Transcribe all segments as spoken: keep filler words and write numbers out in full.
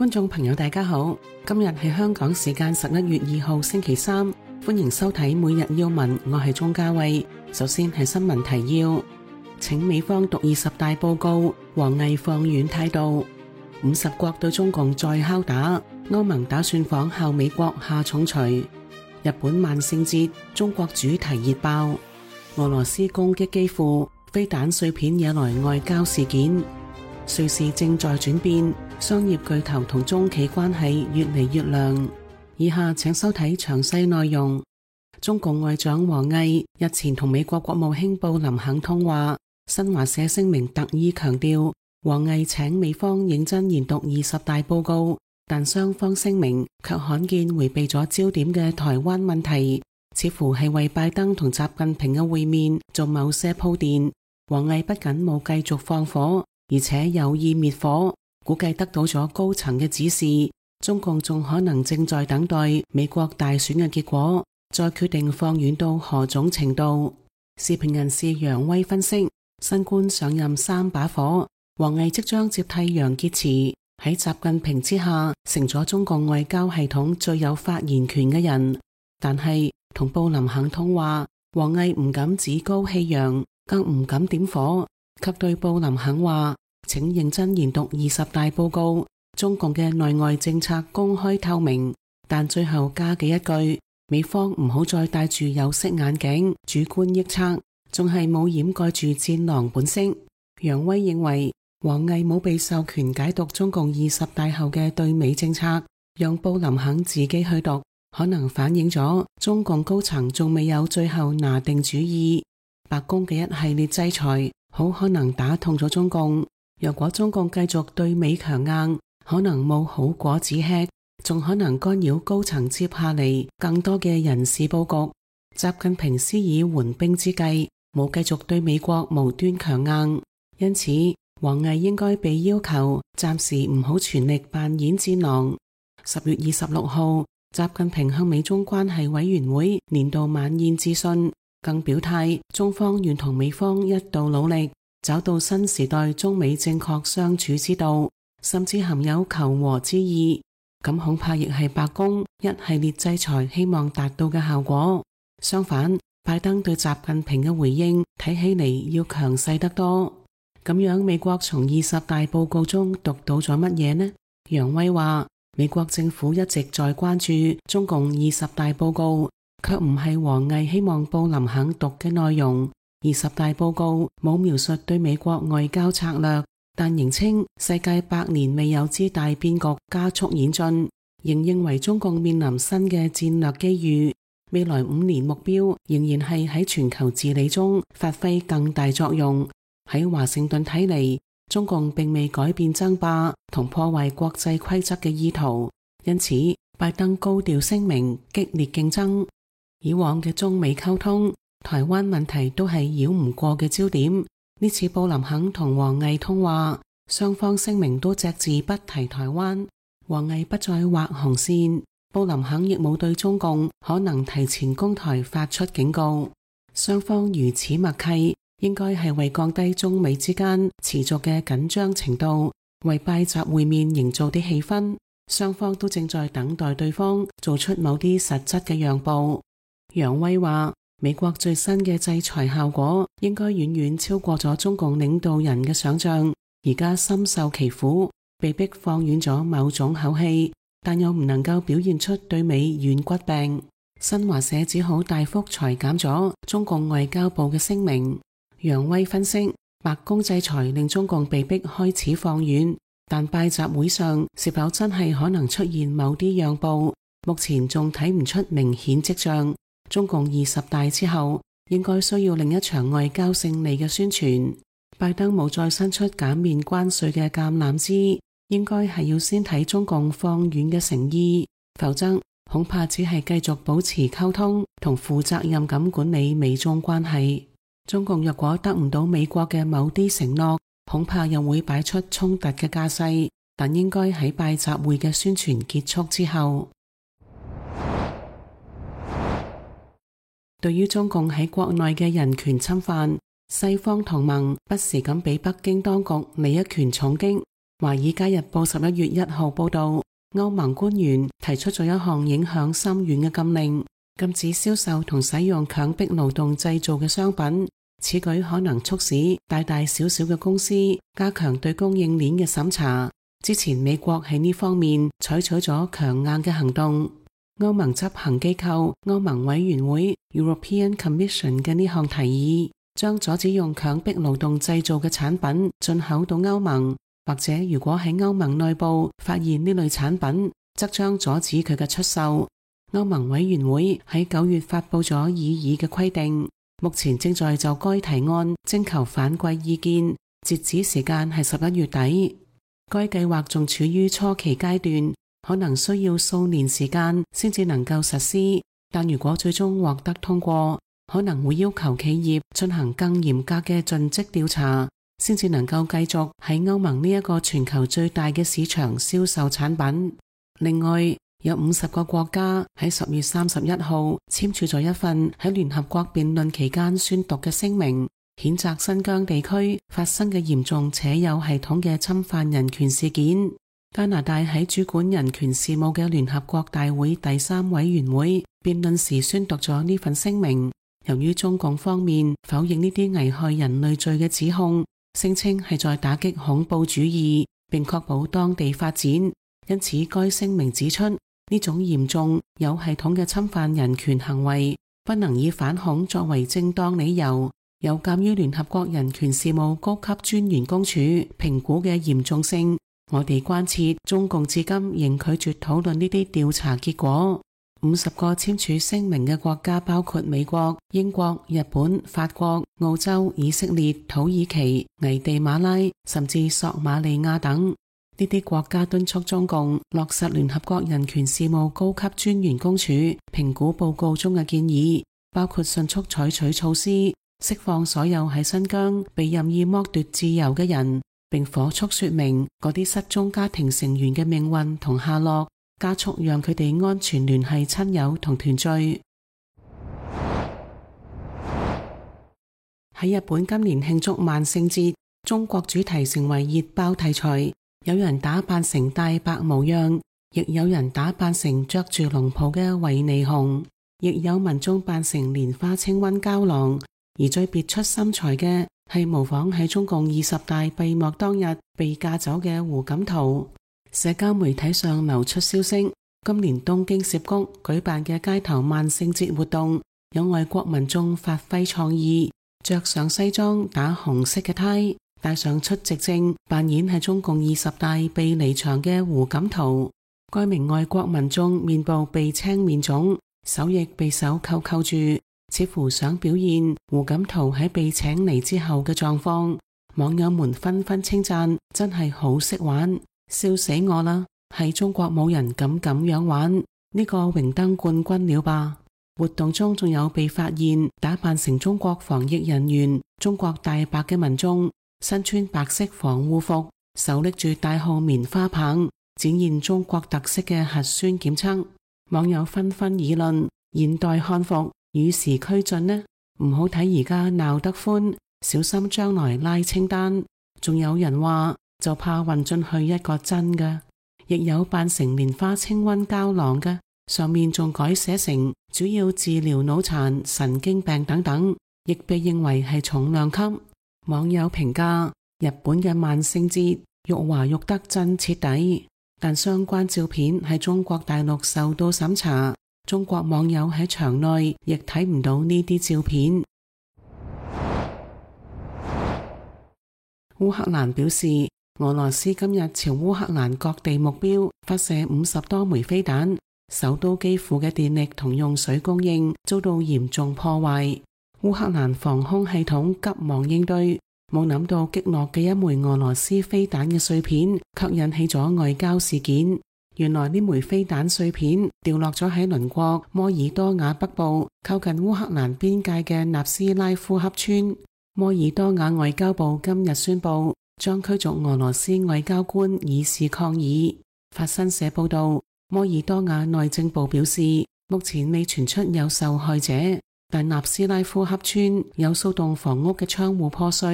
觀眾朋友大家好，今日係香港時間十一月二號星期三，歡迎收睇每日要聞，我係鍾嘉慧。首先係新聞提要，請美方讀二十大報告，王毅放軟態度。五十國對中共再敲打，歐盟打算仿效美國下重錘。日本萬聖節，中國主題熱爆。俄羅斯攻擊基輔，飛彈碎片惹來外交事件。瑞士正在轉變，商業巨頭同中企關係越嚟越亮。以下請收睇詳細內容。中共外長王毅日前同美國國務卿布林肯通話，新華社聲明特意強調，王毅請美方認真研讀二十大報告，但雙方聲明卻罕見回避咗焦點嘅台灣問題，似乎係為拜登同習近平嘅會面做某些鋪墊。王毅不僅冇繼續放火，而且有意滅火，估計得到咗高層嘅指示，中共仲可能正在等待美國大選嘅結果，再決定放軟到何種程度。時評人士楊威分析，新官上任三把火，王毅即將接替楊潔篪，喺習近平之下成咗中共外交系統最有發言權嘅人。但係同布林肯通話，王毅唔敢趾高氣揚，更唔敢點火，卻對布林肯話，請認真研讀二十大報告，中共嘅內外政策公開透明。但最後加嘅一句，美方唔好再戴住有色眼鏡，主觀臆測，仲係冇掩蓋住戰狼本色。楊威認為，王毅冇被授權解讀中共二十大後嘅對美政策，讓布林肯自己去讀，可能反映咗中共高層仲未有最後拿定主意。白宮嘅一系列制裁好可能打痛咗中共，若果中共繼續對美強硬，可能冇好果子吃，仲可能干擾高層接下嚟更多嘅人事佈局。習近平施以緩兵之計，冇繼續對美國無端強硬，因此王毅應該被要求暫時唔好全力扮演戰狼。十月二十六號，習近平向美中關係委員會年度晚宴致信，更表態中方願同美方一道努力，找到新時代中美正確相處之道，甚至含有求和之意。咁恐怕亦係白宮一系列制裁希望達到嘅效果。相反，拜登對習近平嘅回應睇起嚟要強勢得多。咁樣美國從二十大報告中讀到咗乜嘢呢？楊威話，美國政府一直在關注中共二十大報告，卻唔係王毅希望布林肯讀嘅內容。二十大報告冇描述對美國外交策略，但仍稱世界百年未有之大變局加速演進，仍認為中共面臨新嘅戰略機遇，未來五年目標仍然係喺全球治理中發揮更大作用。喺華盛頓睇嚟，中共並未改變爭霸同破壞國際規則嘅意圖，因此拜登高調聲明激烈競爭。以往嘅中美溝通，台灣問題都係繞唔過嘅焦點。呢次布林肯同王毅通話，雙方聲明都隻字不提台灣，王毅不再畫紅線，布林肯亦冇對中共可能提前攻台發出警告。雙方如此默契，應該係為降低中美之間持續嘅緊張程度，為拜習會面營造啲氣氛。雙方都正在等待對方做出某啲實質嘅讓步。楊威話，美國最新嘅制裁效果應該遠遠超過咗中共領導人嘅想象，而家深受其苦，被迫放軟咗某種口氣，但又唔能夠表現出對美軟骨病。新華社只好大幅裁減咗中共外交部嘅聲明。楊威分析，白宮制裁令中共被迫開始放軟，但拜習會上是否真係可能出現某啲讓步，目前仲睇唔出明顯跡象。中共二十大之後，應該需要另一場外交勝利嘅宣傳。拜登冇再伸出減免關稅嘅橄欖枝，應該係要先睇中共放軟嘅誠意，否則恐怕只係繼續保持溝通同負責任咁管理美中關係。中共若果得唔到美國嘅某啲承諾，恐怕又會擺出衝突嘅架勢，但應該喺拜習會嘅宣傳結束之後。對於中共喺國內嘅人權侵犯，西方同盟不時咁俾北京當局嚟一拳重擊。 華爾街日報十一月一號報道，歐盟官員提出咗一項影響深遠嘅禁令，禁止銷售同使用強迫勞動製造嘅商品。此舉可能促使大大小小嘅公司加強對供應鏈嘅審查。之前美國喺呢方面採取咗強硬嘅行動。歐盟執行機構歐盟委員會 European Commission 嘅呢項提議，將阻止用強迫勞動製造嘅產品進口到歐盟，或者如果喺歐盟內部發現呢類產品，則將阻止佢嘅出售。歐盟委員會喺九月發布咗擬議嘅規定，目前正在就該提案徵求反饋意見，截止時間係十一月底。該計劃仲處於初期階段，可能需要數年時間先至能夠實施，但如果最終獲得通過，可能會要求企業進行更嚴格嘅盡職調查，先至能夠繼續喺歐盟呢一個全球最大嘅市場銷售產品。另外，有五十個國家喺十月三十一號簽署咗一份喺聯合國辯論期間宣讀嘅聲明，譴責新疆地區發生嘅嚴重且有系統嘅侵犯人權事件。加拿大喺主管人權事務嘅聯合國大會第三委員會辯論時宣讀咗呢份聲明。由於中共方面否認呢啲危害人類罪嘅指控，聲稱係在打擊恐怖主義並確保當地發展，因此該聲明指出，呢種嚴重有系統嘅侵犯人權行為不能以反恐作為正當理由。有鑒於聯合國人權事務高級專員公署評估嘅嚴重性，我哋關切中共至今仍拒絕討論呢啲調查結果。五十個簽署聲明嘅國家包括美國、英國、日本、法國、澳洲、以色列、土耳其、危地馬拉，甚至索馬利亞等。呢啲國家敦促中共落實聯合國人權事務高級專員公署評估報告中嘅建議，包括迅速採取措施，釋放所有喺新疆被任意剝奪自由嘅人，並火速說明嗰啲失蹤家庭成員嘅命運同下落，加速讓佢哋安全聯繫親友同團聚。喺日本今年慶祝萬聖節，中國主題成為熱爆題材。有人打扮成大白模樣，亦有人打扮成着住龍袍嘅維尼熊，亦有民眾扮成蓮花清瘟膠囊。而最別出心裁嘅係模仿喺中共二十大閉幕當日被架走嘅胡錦濤。社交媒體上流出消息，今年東京澀谷舉辦嘅街頭萬聖節活動，有外國民眾發揮創意，着上西裝打紅色嘅呔，帶上出席證，扮演係中共二十大被離場嘅胡錦濤。該名外國民眾面部被青面腫，手亦被手扣扣住，似乎想表現胡錦濤喺被請離之後嘅狀況。網友們紛紛稱讚，真係好識玩，笑死我啦！喺中國冇人敢咁樣玩，呢個榮登冠軍了吧？活動中仲有被發現打扮成中國防疫人員、中國大白嘅民眾，身穿白色防護服，手拎住大號棉花棒，展現中國特色嘅核酸檢測。網友紛紛議論：現代漢服與時俱進呢？唔好睇而家鬧得歡，小心將來拉清單。仲有人話就怕混進去一個真嘅，亦有扮成蓮花清瘟膠囊嘅，上面仲改寫成主要治療腦殘、神經病等等，亦被認為係重量級。網友評價日本嘅萬聖節辱華辱得真徹底，但相關照片喺中國大陸受到審查，中國網友喺場內亦睇唔到呢啲照片。烏克蘭表示，俄羅斯今日朝烏克蘭各地目標發射五十多枚飛彈，首都基輔嘅電力同用水供應遭到嚴重破壞。烏克蘭防空系統急忙應對，冇諗到擊落嘅一枚俄羅斯飛彈嘅碎片，卻引起咗外交事件。原來呢枚飛彈碎片掉落咗喺鄰國摩爾多瓦北部靠近烏克蘭邊界嘅納斯拉夫恰村。摩爾多瓦外交部今日宣布將驅逐俄羅斯外交官以示抗議。法新社報道，摩爾多瓦內政部表示，目前未傳出有受害者，但納斯拉夫恰村有數棟房屋嘅窗戶破碎，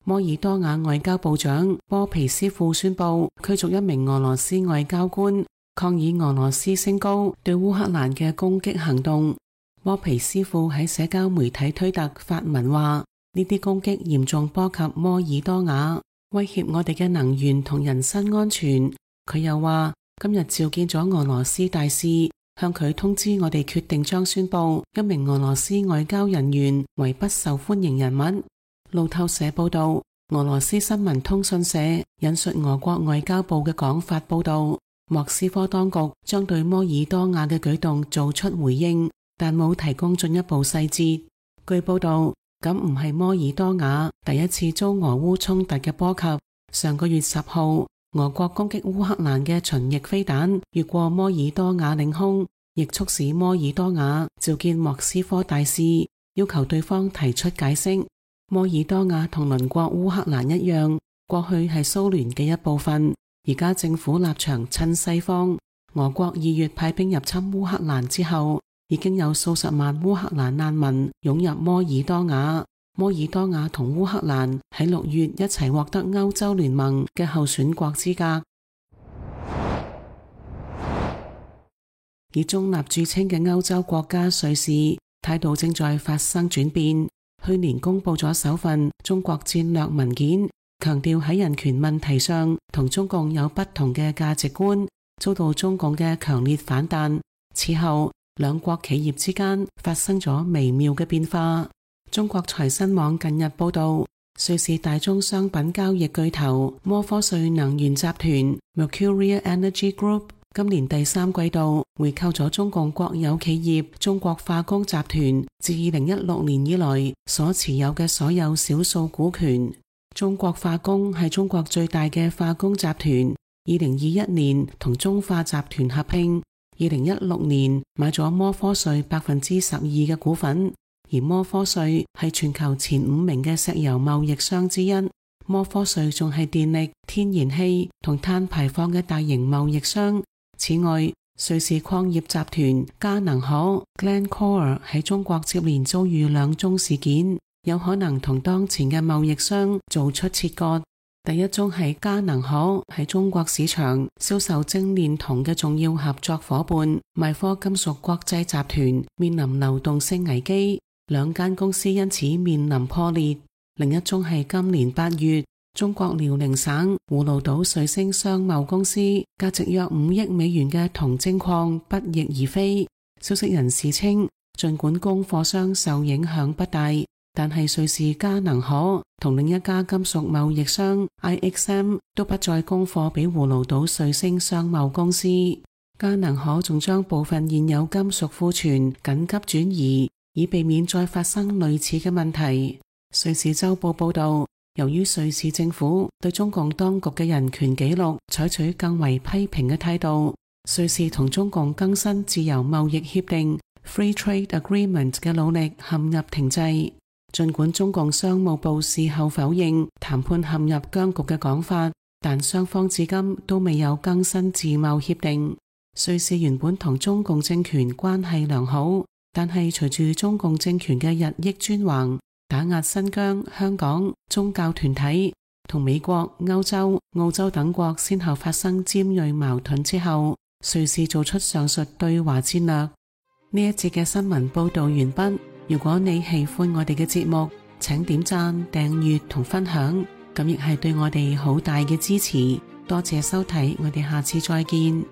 摩爾多瓦外交部長波皮斯庫宣布驅逐一名俄羅斯外交官，抗議俄羅斯升高對烏克蘭嘅攻擊行動。波皮斯庫喺社交媒體推特發文話，呢啲攻擊嚴重波及摩爾多瓦，威脅我哋嘅能源同人身安全。佢又話，今日召見咗俄羅斯大使，向佢通知我哋決定將宣布一名俄羅斯外交人員為不受歡迎人物。路透社報道，俄羅斯新聞通訊社引述俄國外交部嘅講法報道，莫斯科當局將對摩爾多瓦嘅舉動做出回應，但冇提供進一步細節。據報道，咁唔係摩爾多瓦第一次遭俄烏衝突嘅波及。上個月十號，俄國攻擊烏克蘭嘅巡弋飛彈越過摩爾多瓦領空，亦促使摩爾多瓦召見莫斯科大使，要求對方提出解釋。摩爾多瓦同鄰國烏克蘭一樣，過去係蘇聯嘅一部分，而家政府立場親西方。俄國二月派兵入侵烏克蘭之後，已經有數十萬烏克蘭難民湧入摩爾多瓦。摩爾多瓦同烏克蘭喺六月一齊獲得歐洲聯盟嘅候選國資格。以中立著稱嘅歐洲國家瑞士態度正在發生轉變。去年公布咗首份中國戰略文件，強調喺人權問題上同中共有不同嘅價值觀，遭到中共嘅強烈反彈。此後，兩國企業之間發生咗微妙嘅變化。中國財新網近日報道，瑞士大宗商品交易巨頭摩科瑞能源集團 Mercuria Energy Group 今年第三季度回購咗中共國有企業中國化工集團自二零一六年以來所持有嘅所有少數股權。中國化工係中國最大嘅化工集團，二零二一年同中化集團合併，二零一六年買咗摩科瑞百分之十二嘅股份。而摩科瑞係全球前五名嘅石油貿易商之一。摩科瑞仲係電力、天然氣同碳排放嘅大型貿易商。此外，瑞士礦業集團嘉能可 Glencore 喺中國接連遭遇兩宗事件，有可能同當前嘅貿易商做出切割。第一宗係嘉能可喺中國市場銷售精煉銅嘅重要合作夥伴邁科金屬國際集團面臨流動性危機。兩間公司因此面臨破裂。另一宗係今年八月，中國遼寧省葫蘆島瑞星商貿公司價值約五億美元嘅銅精礦不翼而飛。消息人士稱，儘管供貨商受影響不大，但係瑞士嘉能可同另一家金屬貿易商 I X M 都不再供貨俾葫蘆島瑞星商貿公司。嘉能可仲將部分現有金屬庫存緊急轉移，以避免再發生類似嘅問題。瑞士週報報道，由於瑞士政府對中共當局嘅人權紀錄採取更為批評嘅態度，瑞士同中共更新自由貿易協定 Free Trade Agreement 嘅努力陷入停滯。儘管中共商務部事後否認談判陷入僵局嘅講法，但雙方至今都未有更新自貿協定。瑞士原本同中共政權關係良好，但係隨住中共政權嘅日益專橫，打壓新疆、香港宗教團體，同美國、歐洲、澳洲等國先後發生尖銳矛盾之後，瑞士做出上述對華戰略。呢一節嘅新聞報道完畢。如果你喜歡我哋嘅節目，請點讚、訂閱同分享，咁亦係對我哋好大嘅支持。多謝收睇，我哋下次再見。